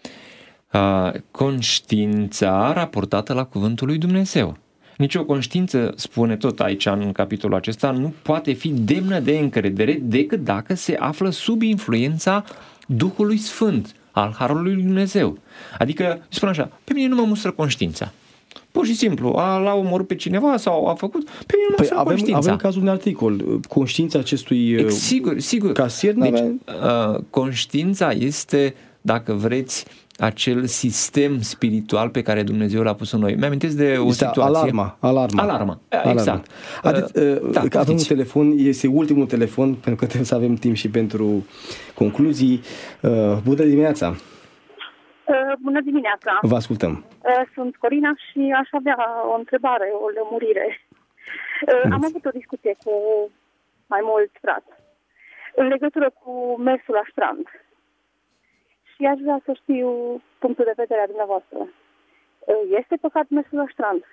Conștiința raportată la cuvântul lui Dumnezeu. Nici o conștiință, spune tot aici în capitolul acesta, nu poate fi demnă de încredere decât dacă se află sub influența Duhului Sfânt, al Harului lui Dumnezeu. Adică, spun așa, pe mine nu mă mustră conștiința. Pur și simplu, a, l-a omorât pe cineva sau a făcut, pe mine nu mă mustră păi avem, conștiința. Avem cazul unui articol, conștiința acestui sigur, sigur. casier. Deci, uh, conștiința este, dacă vreți, acel sistem spiritual pe care Dumnezeu l-a pus în noi. Mi-amintesc de o este situație. Alarma. Alarma. Alarma. Exact. Adică, uh, da, că avem un telefon, este ultimul telefon, pentru că trebuie să avem timp și pentru concluzii. Uh, bună dimineața! Uh, bună dimineața! Vă ascultăm. Uh, sunt Corina și aș avea o întrebare, o lămurire. Uh, am avut o discuție cu mai mulți frați în legătură cu mersul la strand. Și aș vrea să știu punctul de vedere a dumneavoastră. Este păcat mersul la strand?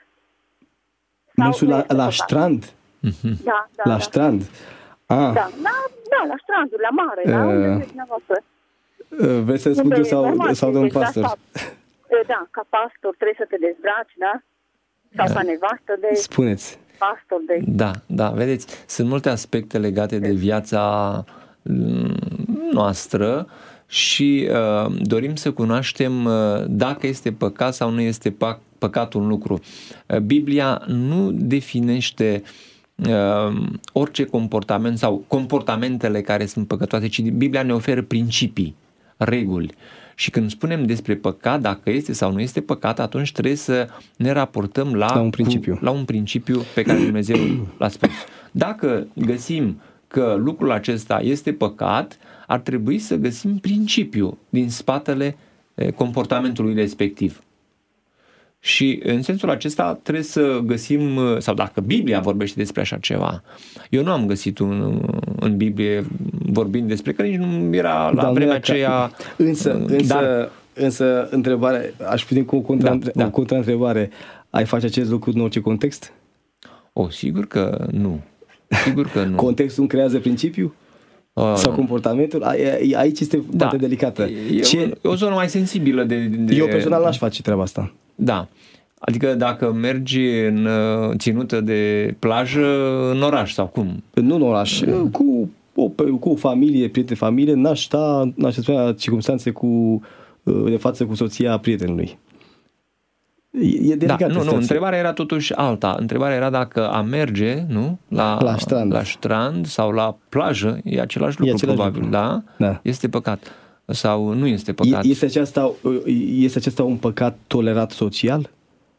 Mersul la, la strand? Da, da. La da. strand? Ah. Da, da, da, la stranduri, la mare, uh, la unde vreți dumneavoastră. Uh, vreți să spun sau, sau de un pastor? Da, da, ca pastor trebuie să te dezbraci, da? Sau da. Ca nevastă de... Spuneți. Pastor de... Da, da, vedeți, sunt multe aspecte legate de viața noastră și uh, dorim să cunoaștem uh, dacă este păcat sau nu este pă- păcat un lucru. Uh, Biblia nu definește uh, orice comportament sau comportamentele care sunt păcătoase, ci Biblia ne oferă principii, reguli. Și când spunem despre păcat, dacă este sau nu este păcat, atunci trebuie să ne raportăm la, la, un, principiu. Cu, la un principiu pe care Dumnezeu l-a spus. Dacă găsim că lucrul acesta este păcat, ar trebui să găsim principiul din spatele comportamentului respectiv. Și în sensul acesta trebuie să găsim, sau dacă Biblia vorbește despre așa ceva, eu nu am găsit un, în Biblie vorbind despre, că nici nu era la da, vremea aceea. Însă, însă, dar, însă întrebare, aș putea cu o contra, da, da. contra întrebare, ai face acest lucru în orice context? O, sigur că nu. Sigur că nu. Contextul nu creează principiu? Uh, sau comportamentul? Aici este da, foarte delicată. E, Ce... o, o zonă mai sensibilă de, de... Eu personal n-aș face treaba asta. Da. Adică dacă mergi în ținută de plajă în oraș sau cum? Nu în oraș, mm. cu, o, cu o familie, prieteni, familie, n-aș sta, n-aș sta circumstanțe cu, de față cu soția prietenului. E da, nu, nu, întrebarea era totuși alta. Întrebarea era dacă a merge, nu? La, la, strand. la strand sau la plajă, e același lucru, e același probabil, lucru. Da? Da? Este păcat. Sau nu este păcat. Este aceasta, este acesta un păcat tolerat social?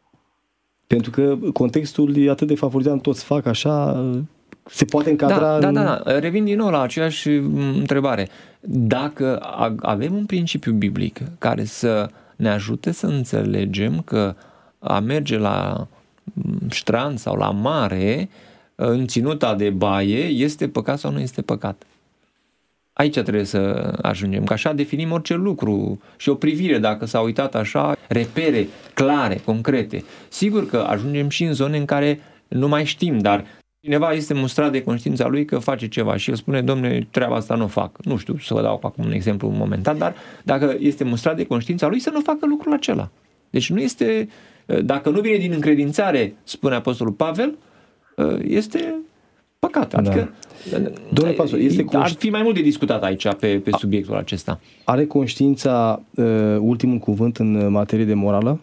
Pentru că contextul e atât de favorizant, toți fac așa, se poate încadra... Da, în... da, da, da. Revin din nou la aceeași întrebare. Dacă avem un principiu biblic care să ne ajute să înțelegem că a merge la strand sau la mare în ținuta de baie este păcat sau nu este păcat. Aici trebuie să ajungem, că așa definim orice lucru și o privire, dacă s-a uitat așa, repere clare, concrete. Sigur că ajungem și în zone în care nu mai știm, dar cineva este mustrat de conștiința lui că face ceva și el spune, domne, treaba asta nu o fac. Nu știu să vă dau acum un exemplu momentan, dar dacă este mustrat de conștiința lui, să nu facă lucrul acela. Deci nu este, dacă nu vine din încredințare, spune Apostolul Pavel, este păcat. Adică da. Domnule pastor, este conști... ar fi mai mult de discutat aici pe, pe subiectul acesta. Are conștiința uh, ultimul cuvânt în materie de morală?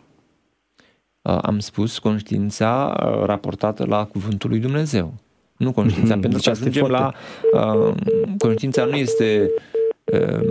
Uh, am spus conștiința uh, raportată la cuvântul lui Dumnezeu. Nu conștiința, mm-hmm. pentru că ajungem foarte... la... Uh, conștiința nu este, uh,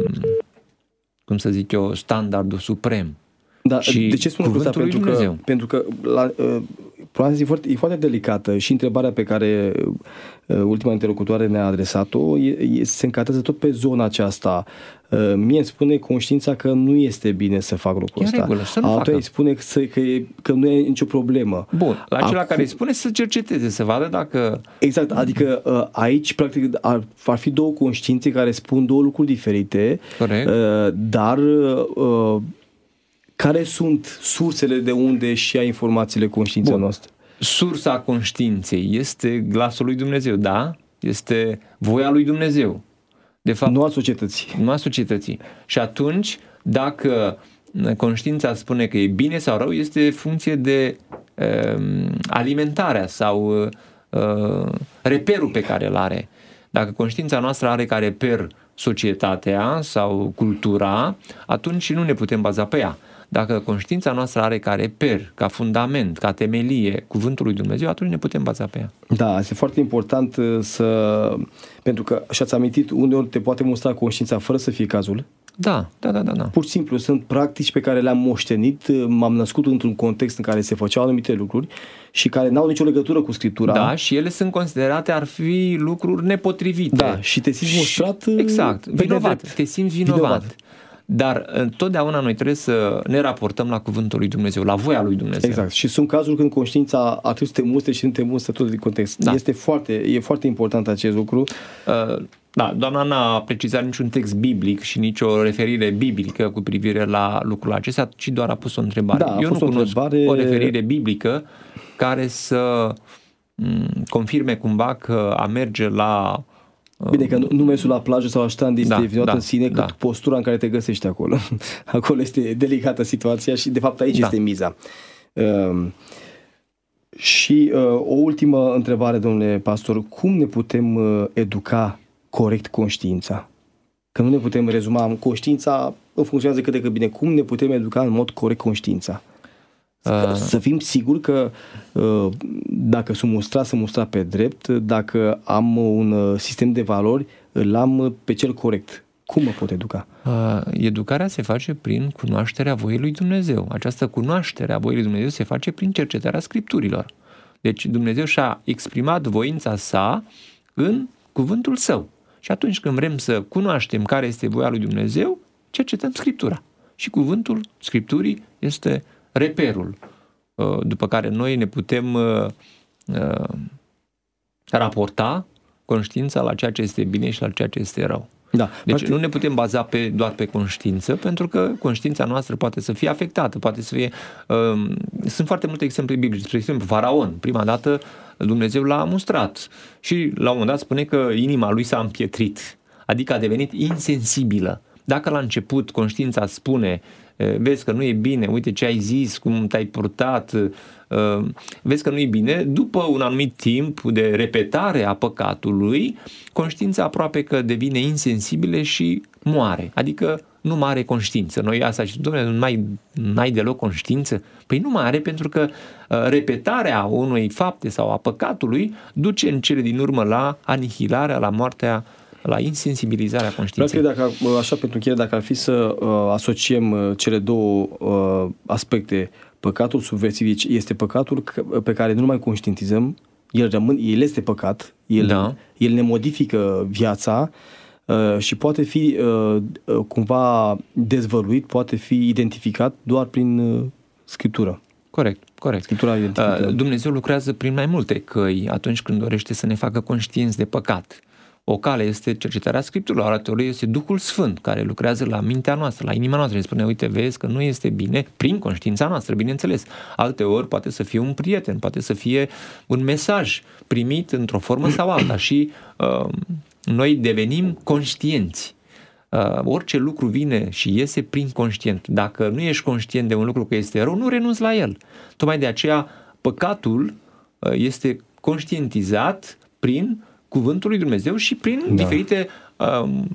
cum să zic eu, standardul suprem. Da, de ce spun asta? Pentru că, pentru că la, uh, e foarte, e foarte delicată și întrebarea pe care uh, ultima interlocutoare ne-a adresat-o e, e, se încadrează tot pe zona aceasta. Uh, mie îmi spune conștiința că nu este bine să fac lucrul ăsta. Regulă, să nu altul îi spune că, că, e, că nu e nicio problemă. Bun, la acela Acum, care îi spune să cerceteze, să vadă dacă... Exact, adică uh, aici practic ar, ar fi două conștiințe care spun două lucruri diferite. Corect. Uh, dar... Uh, care sunt sursele de unde și a informațiile conștiinței Bun. noastre? Sursa conștiinței este glasul lui Dumnezeu, da? Este voia lui Dumnezeu. De fapt, nu a societății. Nu a societății. Și atunci, dacă conștiința spune că e bine sau rău, este funcție de uh, alimentarea sau uh, reperul pe care îl are. Dacă conștiința noastră are ca reper societatea sau cultura, atunci nu ne putem baza pe ea. Dacă conștiința noastră are ca reper, ca fundament, ca temelie cuvântul lui Dumnezeu, atunci ne putem baza pe ea. Da, este foarte important să... Pentru că, așa ați amintit, uneori te poate mustra conștiința fără să fie cazul. Da, da, da, da, da. Pur și simplu, sunt practici pe care le-am moștenit, m-am născut într-un context în care se făceau anumite lucruri și care n-au nicio legătură cu Scriptura. Da, și ele sunt considerate ar fi lucruri nepotrivite. Da, și te simți mustrat... Exact, vinovat, te simți vinovat. vinovat. Dar întotdeauna noi trebuie să ne raportăm la cuvântul lui Dumnezeu, la voia lui Dumnezeu. Exact. Și sunt cazuri când conștiința ar trebui să te mustre și nu te mustre tot din context. Da. Este foarte, e foarte important acest lucru. Uh, Da, doamna n-a precizat niciun text biblic și nicio referire biblică cu privire la lucrul acesta, ci doar a pus o întrebare. Da, Eu nu o cunosc întrebare... o referire biblică care să confirme cumva că a merge la... Bine, că nu, nu mersul la plajă sau la strand este da, vinovat da, în sine, da. cât postura în care te găsești acolo. Acolo este delicată situația și de fapt aici da. este miza. Uh, și uh, o ultimă întrebare, domnule pastor, cum ne putem uh, educa corect conștiința? Că nu ne putem rezuma conștiința, funcționează cât de cât bine. Cum ne putem educa în mod corect conștiința? Uh. Să fim siguri că uh, dacă sunt mustrat, să mustrat pe drept, dacă am un sistem de valori, îl am pe cel corect. Cum mă pot educa? Uh, educarea se face prin cunoașterea voii lui Dumnezeu. Această cunoaștere a voii lui Dumnezeu se face prin cercetarea Scripturilor. Deci Dumnezeu și-a exprimat voința sa în cuvântul său. Și atunci când vrem să cunoaștem care este voia lui Dumnezeu, cercetăm Scriptura. Și cuvântul Scripturii este reperul după care noi ne putem raporta conștiința la ceea ce este bine și la ceea ce este rău. Da, deci practic... nu ne putem baza pe, doar pe conștiință, pentru că conștiința noastră poate să fie afectată, poate să fie... Uh, sunt foarte multe exemple biblice. Spre exemplu, Faraon, prima dată Dumnezeu l-a mustrat și la un moment dat spune că inima lui s-a împietrit, adică a devenit insensibilă. Dacă la început conștiința spune, vezi că nu e bine, uite ce ai zis, cum te-ai purtat, vezi că nu e bine, după un anumit timp de repetare a păcatului, conștiința aproape că devine insensibilă și moare, adică nu mai are conștiință. Noi asta și dom'le, nu mai n-ai deloc conștiință? Păi nu mai are, pentru că repetarea unei fapte sau a păcatului duce în cele din urmă la anihilarea, la moartea, la insensibilizarea conștiinței. Vreau că dacă, așa pentru încheiere, dacă ar fi să uh, asociem uh, cele două uh, aspecte, păcatul subversiv este păcatul pe care nu mai conștientizăm, el, rămân, el este păcat, el, da. el ne modifică viața uh, și poate fi uh, cumva dezvăluit, poate fi identificat doar prin uh, Scriptură. Corect, corect. Scriptura identifică. Dumnezeu lucrează prin mai multe căi atunci când dorește să ne facă conștienți de păcat. O cale este cercetarea Scripturilor, alteori este Duhul Sfânt care lucrează la mintea noastră, la inima noastră și spune, uite, vezi că nu este bine, prin conștiința noastră, bineînțeles. Alteori poate să fie un prieten, poate să fie un mesaj primit într-o formă sau alta și uh, noi devenim conștienți. Uh, orice lucru vine și iese prin conștient. Dacă nu ești conștient de un lucru că este rău, nu renunți la el. Tocmai de aceea păcatul uh, este conștientizat prin cuvântul lui Dumnezeu și prin da. diferite um,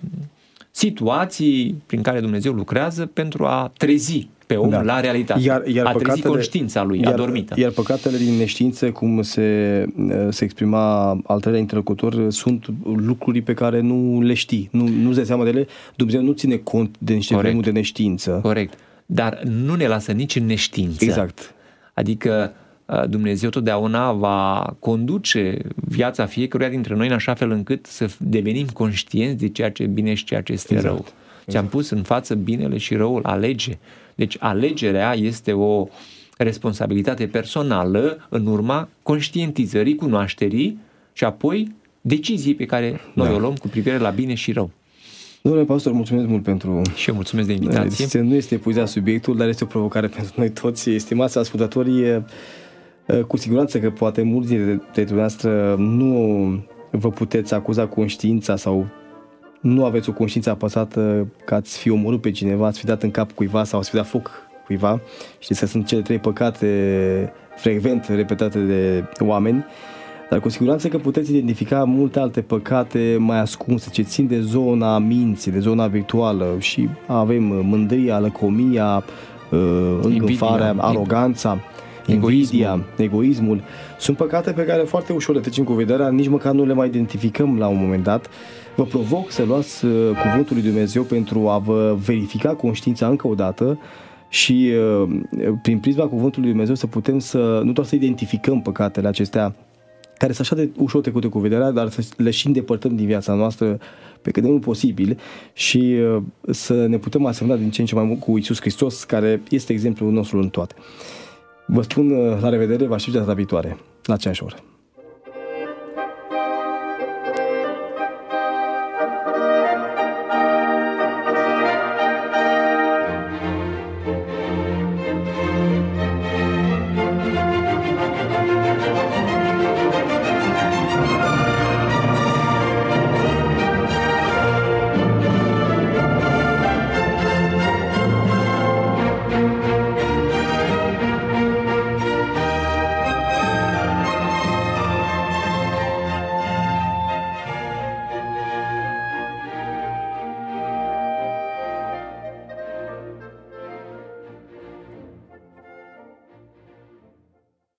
situații prin care Dumnezeu lucrează pentru a trezi pe om da. la realitate, iar, iar a trezi conștiința lui iar, adormită. Iar păcatele din neștiință, cum se, se exprima al treilea interlocutor, sunt lucruri pe care nu le știi, nu, nu-ți dai seama de ele, Dumnezeu nu ține cont de niște vremuri de neștiință. Corect, dar nu ne lasă nici în neștiință. Exact. Adică Dumnezeu totdeauna va conduce viața fiecăruia dintre noi în așa fel încât să devenim conștienți de ceea ce e bine și ceea ce este exact. rău. Exact. Ți-am pus în față binele și răul, alege. Deci alegerea este o responsabilitate personală în urma conștientizării, cunoașterii și apoi deciziei pe care noi da. o luăm cu privire la bine și rău. Domnule pastor, mulțumesc mult pentru... Și eu mulțumesc de invitație. Nu este epuizat subiectul, dar este o provocare pentru noi toți. Estimați ascultătorii, cu siguranță că poate mulți dintre dumneavoastră nu vă puteți acuza conștiința sau nu aveți o conștiință apăsată că ați fi omorât pe cineva, ați fi dat în cap cuiva sau ați fi dat foc cuiva. Știți că sunt cele trei păcate frecvent repetate de oameni, dar cu siguranță că puteți identifica multe alte păcate mai ascunse ce țin de zona minții, de zona virtuală și avem mândria, lăcomia, îngânfarea, aroganța, invidia, egoismul. egoismul. Sunt păcate pe care foarte ușor le trecem cu vederea, nici măcar nu le mai identificăm la un moment dat. Vă provoc să luați cuvântul lui Dumnezeu pentru a vă verifica conștiința încă o dată și prin prisma cuvântului lui Dumnezeu să putem să, nu doar să identificăm păcatele acestea care sunt așa de ușor trecute cu vederea, dar să le și îndepărtăm din viața noastră pe cât de mult posibil și să ne putem asemăna din ce în ce mai mult cu Iisus Hristos, care este exemplul nostru în toate. Vă spun la revedere, vă aștept data viitoare, la aceeași oră.